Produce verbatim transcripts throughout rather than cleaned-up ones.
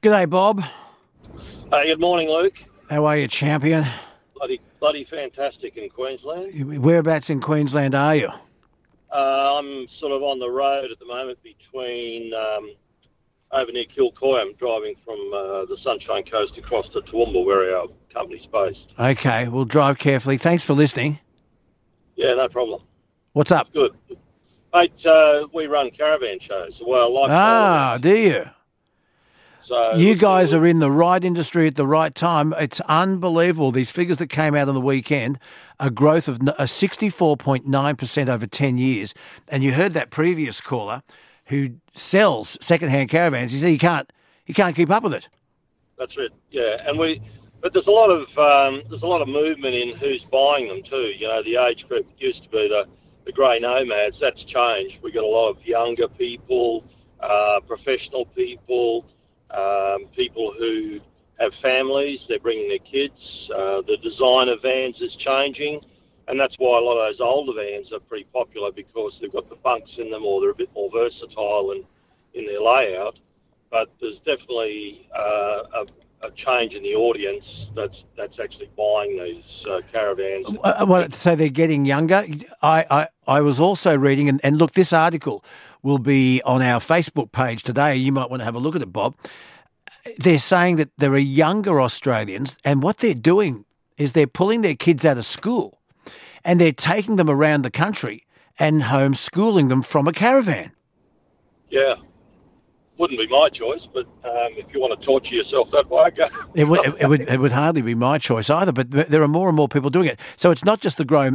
G'day, Bob. Uh, good morning, Luke. How are you, champion? Bloody, bloody fantastic in Queensland. Whereabouts in Queensland are you? Uh, I'm sort of on the road at the moment between um, over near Kilcoy. I'm driving from uh, the Sunshine Coast across to Toowoomba, where our company's based. Okay, we'll drive carefully. Thanks for listening. Yeah, no problem. What's up? Good. Mate, uh, we run caravan shows. Well, lifestyle Ah, events. do you? So You it's guys good. are in the right industry at the right time. It's unbelievable. These figures that came out on the weekend, a growth of a sixty-four point nine percent over ten years. And you heard that previous caller who sells second-hand caravans. He said he can't, he can't keep up with it. That's it. Yeah, and we, but there's a lot of um, there's a lot of movement in who's buying them too. You know, the age group used to be the the grey nomads. That's changed. We got a lot of younger people, uh, professional people, um, people who have families. They're bringing their kids. Uh, the design of vans is changing, and that's why a lot of those older vans are pretty popular, because they've got the bunks in them, or they're a bit more versatile in in their layout. But there's definitely uh, a a change in the audience that's that's actually buying these uh, caravans. Uh, well, so they're getting younger. I, I, I was also reading, and, and look, this article will be on our Facebook page today. You might want to have a look at it, Bob. They're saying that there are younger Australians, and what they're doing is they're pulling their kids out of school and they're taking them around the country and homeschooling them from a caravan. Yeah. Wouldn't be my choice, but um, if you want to torture yourself that way, go. It would, it would, it would hardly be my choice either, but there are more and more people doing it. So it's not just the grey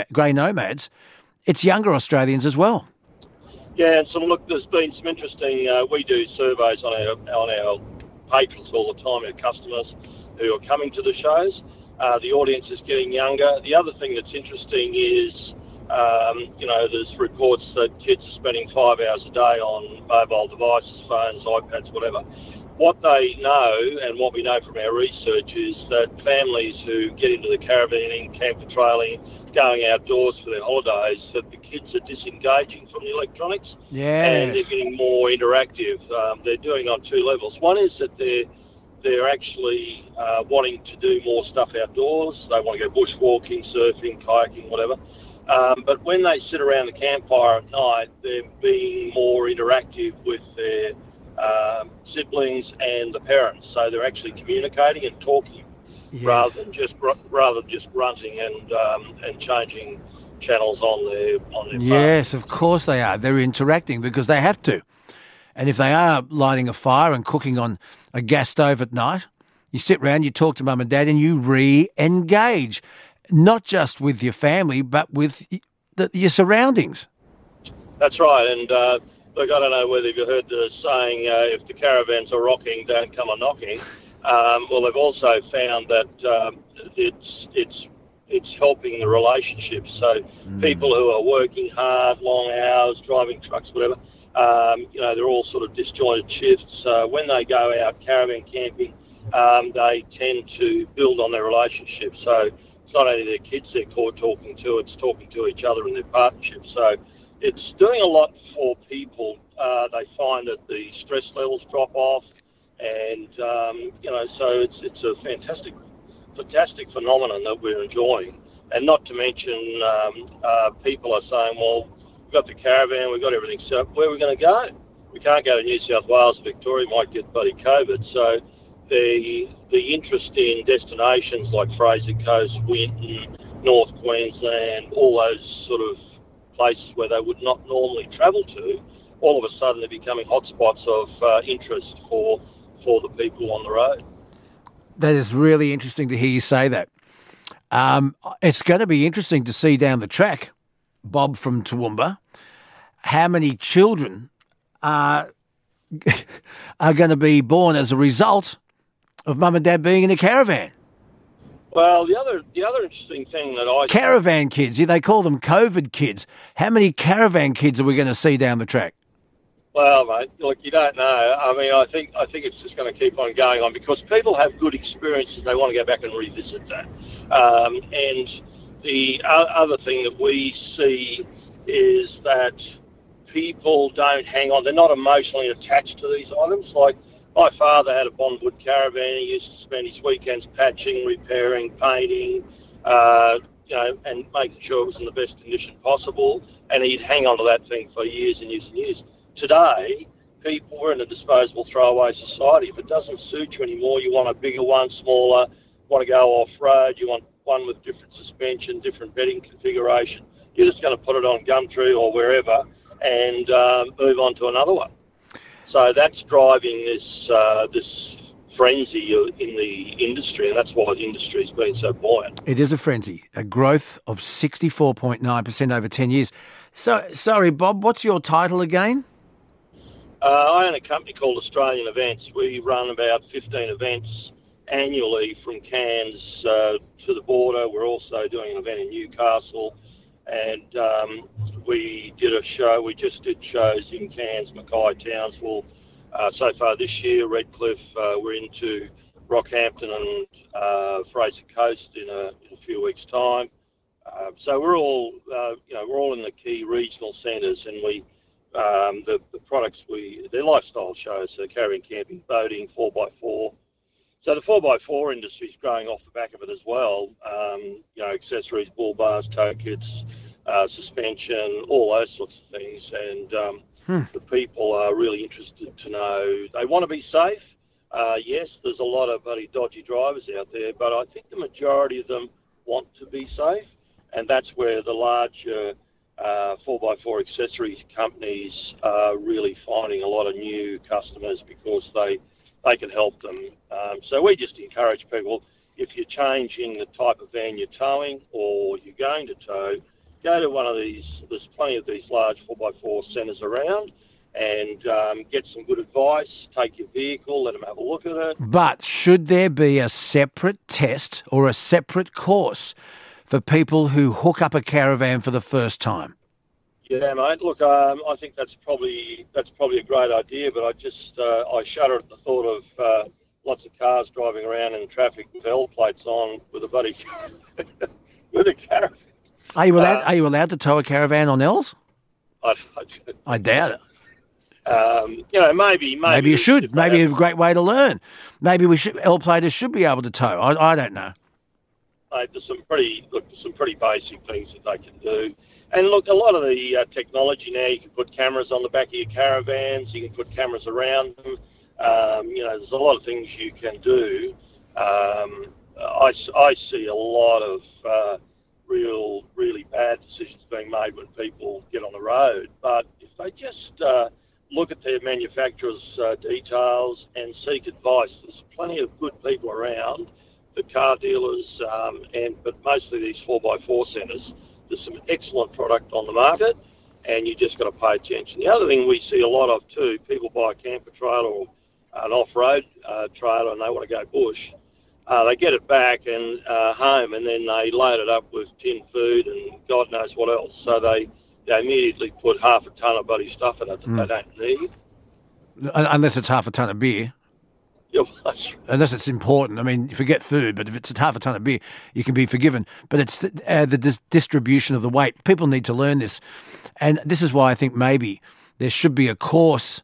nomads, it's younger Australians as well. Yeah, and some look, there's been some interesting, uh, we do surveys on our on our patrons all the time, our customers who are coming to the shows. Uh, the audience is getting younger. The other thing that's interesting is, um, you know, there's reports that kids are spending five hours a day on mobile devices, phones, iPads, whatever. What they know, and what we know from our research, is that families who get into the caravaning, camper trailing, going outdoors for their holidays, that the kids are disengaging from the electronics. Yes. And they're getting more interactive. Um, they're doing it on two levels. One is that they're they're actually uh, wanting to do more stuff outdoors. They want to go bushwalking, surfing, kayaking, whatever. Um, but when they sit around the campfire at night, they're being more interactive with their um, siblings and the parents. So they're actually communicating and talking, Yes. rather than just rather than just grunting and um, and changing channels on their on their phone. Yes, of course they are. They're interacting because they have to. And if they are lighting a fire and cooking on a gas stove at night, you sit round, you talk to mum and dad, and you re-engage, not just with your family, but with the, your surroundings. That's right. And uh, look, I don't know whether you've heard the saying, uh, if the caravans are rocking, don't come a knocking. Um, well, they've also found that um, it's it's it's helping the relationships. So Mm. people who are working hard, long hours, driving trucks, whatever, um, you know, they're all sort of disjointed shifts. Uh, when they go out caravan camping, um, they tend to build on their relationships. So it's not only their kids they're caught talking to, it's talking to each other in their partnerships. So it's doing a lot for people. Uh, they find that the stress levels drop off, and um, you know, so it's it's a fantastic, fantastic phenomenon that we're enjoying. And not to mention, um, uh, people are saying, well, we've got the caravan, we've got everything set up, where are we going to go? We can't go to New South Wales or Victoria, might get bloody COVID. So the the interest in destinations like Fraser Coast, Winton, North Queensland, all those sort of places where they would not normally travel to, all of a sudden they're becoming hotspots of uh, interest for for the people on the road. That is really interesting to hear you say that. Um, it's going to be interesting to see down the track, Bob from Toowoomba, how many children are, are going to be born as a result of mum and dad being in a caravan. Well, the other the other interesting thing that I Caravan kids, yeah, they call them COVID kids. How many caravan kids are we going to see down the track? Well, mate, look, you don't know. I mean, I think I think it's just going to keep on going on because people have good experiences. They want to go back and revisit that. Um, and the o- other thing that we see is that people don't hang on. They're not emotionally attached to these items. Like my father had a Bondwood caravan. He used to spend his weekends patching, repairing, painting, uh, you know, and making sure it was in the best condition possible. And he'd hang on to that thing for years and years and years. Today, people, we're in a disposable throwaway society. If it doesn't suit you anymore, you want a bigger one, smaller, want to go off-road, you want one with different suspension, different bedding configuration, you're just going to put it on Gumtree or wherever and um, move on to another one. So that's driving this uh, this frenzy in the industry, and that's why the industry's been so buoyant. It is a frenzy, a growth of sixty-four point nine percent over ten years. So, sorry, Bob, what's your title again? Uh, I own a company called Australian Events. We run about fifteen events annually from Cairns uh, to the border. We're also doing an event in Newcastle, and um, we did a show. We just did shows in Cairns, Mackay, Townsville. Uh, so far this year, Redcliffe. Uh, we're into Rockhampton and uh, Fraser Coast in a, in a few weeks' time. Uh, so we're all, uh, you know, we're all in the key regional centres, and we. Um, the, the products we, they're lifestyle shows, so caravan camping, boating, four by four. So the four by four industry is growing off the back of it as well. Um, you know, accessories, bull bars, tow kits, uh, suspension, all those sorts of things. And um, hmm. the people are really interested to know. They want to be safe. Uh, yes, there's a lot of bloody dodgy drivers out there, but I think the majority of them want to be safe. And that's where the larger Uh, four by four accessories companies are really finding a lot of new customers because they they can help them. Um, so we just encourage people, if you're changing the type of van you're towing or you're going to tow, go to one of these, there's plenty of these large four by four centres around, and um, get some good advice, take your vehicle, let them have a look at it. But should there be a separate test or a separate course for people who hook up a caravan for the first time? Yeah, mate. Look, um, I think that's probably that's probably a great idea, but I just uh, I shudder at the thought of uh, lots of cars driving around in traffic with L plates on with a buddy with a caravan. Are you allowed? Uh, are you allowed to tow a caravan on L's? I, I, I doubt it. Um, you know, maybe maybe, maybe you should. Maybe have, a great way to learn. Maybe we should. L platers should be able to tow. I, I don't know. Mate, there's some pretty look, there's some pretty basic things that they can do. And look, a lot of the uh, technology now, you can put cameras on the back of your caravans, you can put cameras around them. Um, you know, there's a lot of things you can do. Um, I, I see a lot of uh, real, really bad decisions being made when people get on the road. But if they just uh, look at their manufacturer's uh, details and seek advice, there's plenty of good people around, the car dealers, um, and but mostly these four by four centres. There's some excellent product on the market, and you just got to pay attention. The other thing we see a lot of too, people buy a camper trailer or an off-road uh, trailer and they want to go bush. Uh, they get it back and uh, home, and then they load it up with tin food and God knows what else. So they, they immediately put half a ton of bloody stuff in it that mm. they don't need. Unless it's half a ton of beer. Yeah, unless it's important. I mean, you forget food, but if it's half a ton of beer, you can be forgiven. But it's uh, the dis- distribution of the weight. People need to learn this. And this is why I think maybe there should be a course.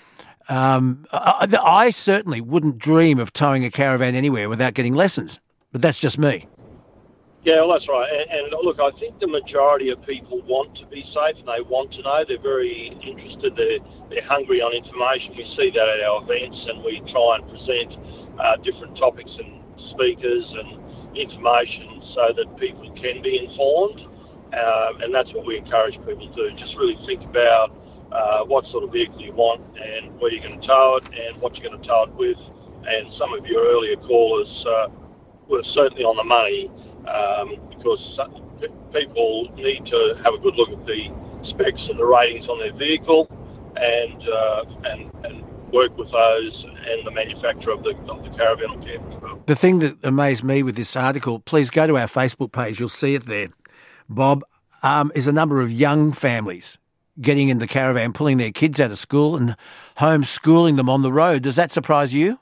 Um, I, I certainly wouldn't dream of towing a caravan anywhere without getting lessons, but that's just me. Yeah, well, that's right. And, and look, I think the majority of people want to be safe and they want to know. They're very interested. They're, they're hungry on information. We see that at our events, and we try and present uh, different topics and speakers and information so that people can be informed. Um, and that's what we encourage people to do. Just really think about uh, what sort of vehicle you want and where you're going to tow it and what you're going to tow it with. And some of your earlier callers uh, were certainly on the money. Um, because people need to have a good look at the specs and the ratings on their vehicle, and uh, and and work with those and the manufacturer of the of the caravan or camper. The thing that amazed me with this article, please go to our Facebook page, you'll see it there, Bob, um, is a number of young families getting in the caravan, pulling their kids out of school and homeschooling them on the road. Does that surprise you?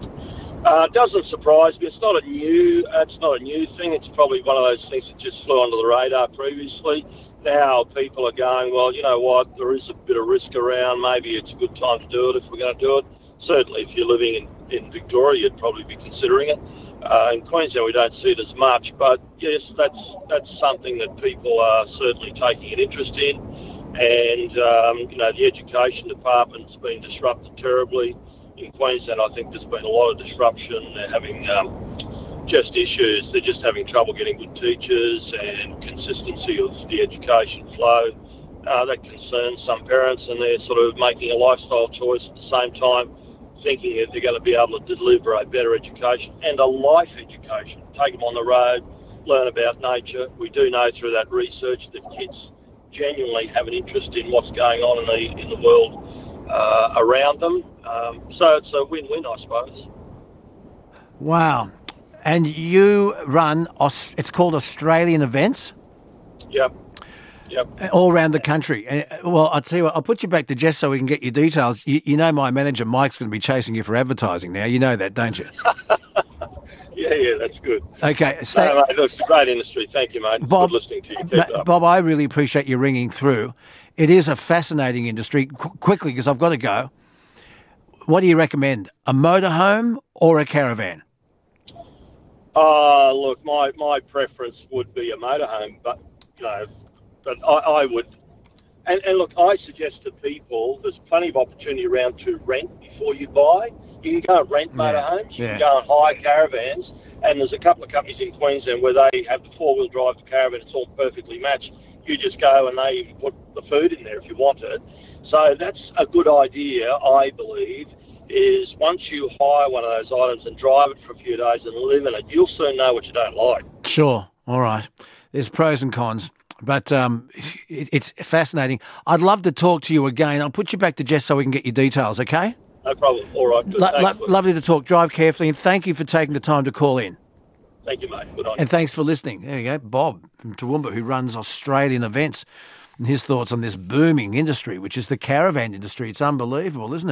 Uh, doesn't surprise me. It's not a new. Uh, it's not a new thing. It's probably one of those things that just flew under the radar previously. Now people are going, well, you know what? There is a bit of risk around. Maybe it's a good time to do it if we're going to do it. certainly if you're living in, in Victoria, you'd probably be considering it. Uh, in Queensland, we don't see it as much, but yes, that's that's something that people are certainly taking an interest in. And, um, you know, the education department's been disrupted terribly. In Queensland, I think there's been a lot of disruption. They're having um, just issues. They're just having trouble getting good teachers and consistency of the education flow. Uh, that concerns some parents, and they're sort of making a lifestyle choice at the same time, thinking that they're going to be able to deliver a better education and a life education. Take them on the road, learn about nature. We do know through that research that kids genuinely have an interest in what's going on in the in the world uh, around them. Um, so it's a win-win, I suppose. Wow. And you run, it's called Australian Events? Yep. Yep. All around the country. Well, I'll tell you what, I'll put you back to Jess so we can get your details. You, you know my manager Mike's going to be chasing you for advertising now. You know that, don't you? yeah, yeah, that's good. Okay. Stay, no, mate, it's a great industry. Thank you, mate. It's Bob, good listening to you. Keep ma- it up. Bob, I really appreciate you ringing through. It is a fascinating industry. Qu- quickly, because I've got to go. What do you recommend, a motorhome or a caravan? Uh, look, my, my preference would be a motorhome, but, you know, but I, I would, and, and look, I suggest to people, there's plenty of opportunity around to rent before you buy. You can go and rent motorhomes, you yeah. can go and hire caravans, and there's a couple of companies in Queensland where they have the four-wheel drive caravan, it's all perfectly matched. You just go and they even put the food in there if you want it. So that's a good idea, I believe, is once you hire one of those items and drive it for a few days and live in it, you'll soon know what you don't like. Sure. All right. There's pros and cons, but um, it, it's fascinating. I'd love to talk to you again. I'll put you back to Jess so we can get your details, okay? No problem. All right. Good. Lo- Thanks, lo- lovely to talk. Drive carefully, and thank you for taking the time to call in. Thank you, mate. Good on you. And thanks for listening. There you go. Bob from Toowoomba, who runs Australian Events, and his thoughts on this booming industry, which is the caravan industry. It's unbelievable, isn't it?